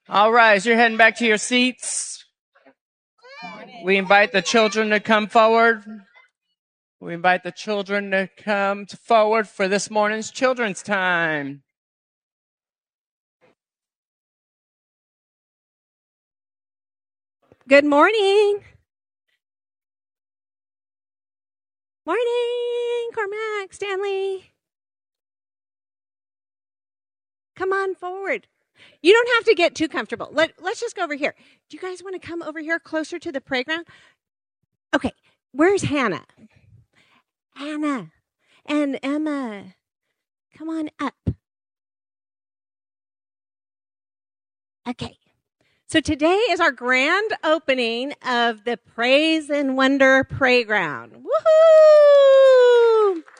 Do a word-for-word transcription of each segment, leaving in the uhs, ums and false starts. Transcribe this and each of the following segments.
All right, as you're heading back to your seats, we invite the children to come forward. We invite the children to come forward for this morning's children's time. Good morning. Morning, Cormac, Stanley. Come on forward. You don't have to get too comfortable. Let, let's just go over here. Do you guys want to come over here closer to the playground? Okay, where's Hannah? Hannah and Emma, come on up. Okay, so today is our grand opening of the Praise and Wonder Playground. Woohoo!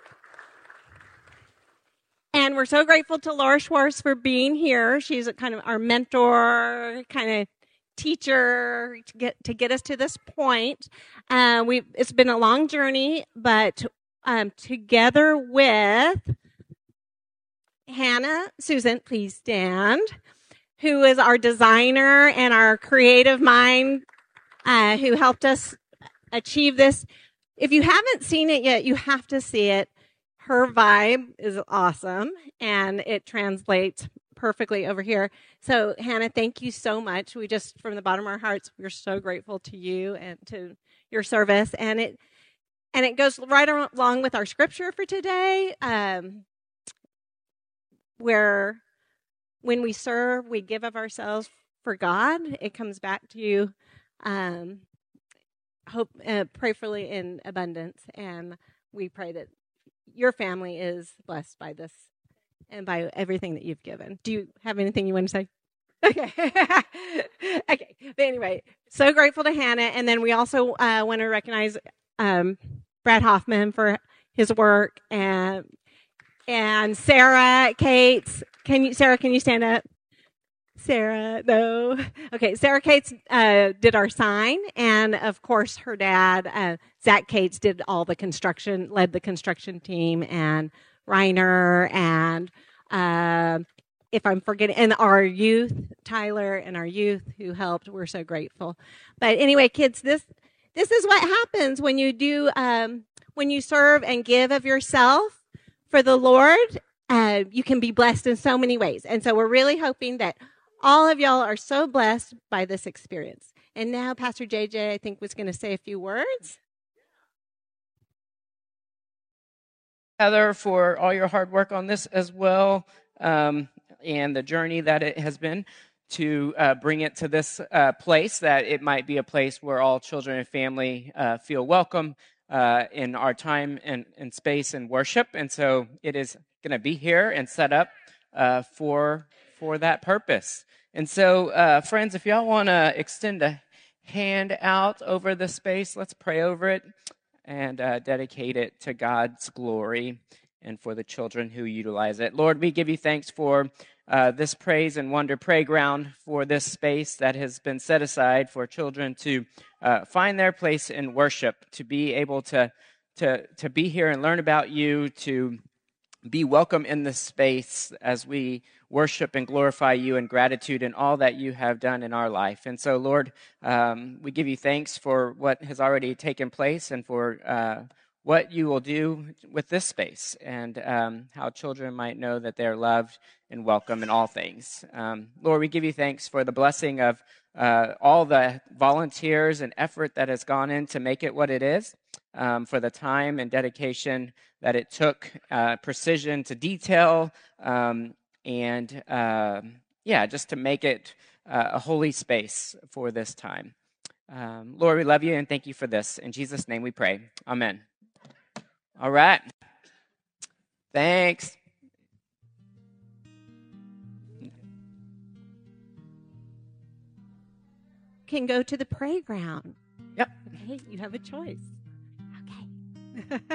And we're so grateful to Laura Schwartz for being here. She's kind of our mentor, kind of teacher to get to get us to this point. Uh, we it's been a long journey, but um, together with Hannah, Susan, please stand, who is our designer and our creative mind, uh, who helped us achieve this. If you haven't seen it yet, you have to see it. Her vibe is awesome, and it translates perfectly over here. So, Hannah, thank you so much. We just, from the bottom of our hearts, we're so grateful to you and to your service. And it and it goes right along with our scripture for today, um, where when we serve, we give of ourselves for God. It comes back to you, um, hope, uh, prayerfully in abundance, and we pray that your family is blessed by this and by everything that you've given. Do you have anything you want to say? Okay. Okay. But anyway, so grateful to Hannah. And then we also uh, want to recognize um, Brad Hoffman for his work, and and Sarah Cates. Can you, Sarah, can you stand up? Sarah, no. Okay, Sarah Cates uh, did our sign, and of course her dad, uh, Zach Cates, did all the construction, led the construction team, and Reiner, and uh, if I'm forgetting, and our youth, Tyler, and our youth who helped. We're so grateful. But anyway, kids, this this is what happens when you do um, when you serve and give of yourself for the Lord. Uh, you can be blessed in so many ways, and so we're really hoping that all of y'all are so blessed by this experience. And now Pastor J J, I think, was going to say a few words. Heather, for all your hard work on this as well, um, and the journey that it has been to uh, bring it to this uh, place, that it might be a place where all children and family uh, feel welcome uh, in our time and, and space and worship. And so it is going to be here and set up uh, for for that purpose. And so, uh, friends, if y'all want to extend a hand out over the space, let's pray over it and uh, dedicate it to God's glory and for the children who utilize it. Lord, we give you thanks for uh, this Praise and Wonder Playground, for this space that has been set aside for children to uh, find their place in worship, to be able to, to, to be here and learn about you, to be welcome in this space as we worship and glorify you in gratitude and all that you have done in our life. And so, Lord, um, we give you thanks for what has already taken place and for uh, what you will do with this space, and um, how children might know that they're loved and welcome in all things. Um, Lord, we give you thanks for the blessing of uh, all the volunteers and effort that has gone in to make it what it is, um, for the time and dedication that it took, uh, precision to detail, um, and uh, yeah, just to make it uh, a holy space for this time. Um, Lord, we love you and thank you for this. In Jesus' name we pray. Amen. All right. Thanks. Can go to the playground. Yep. Hey, you have a choice. Okay.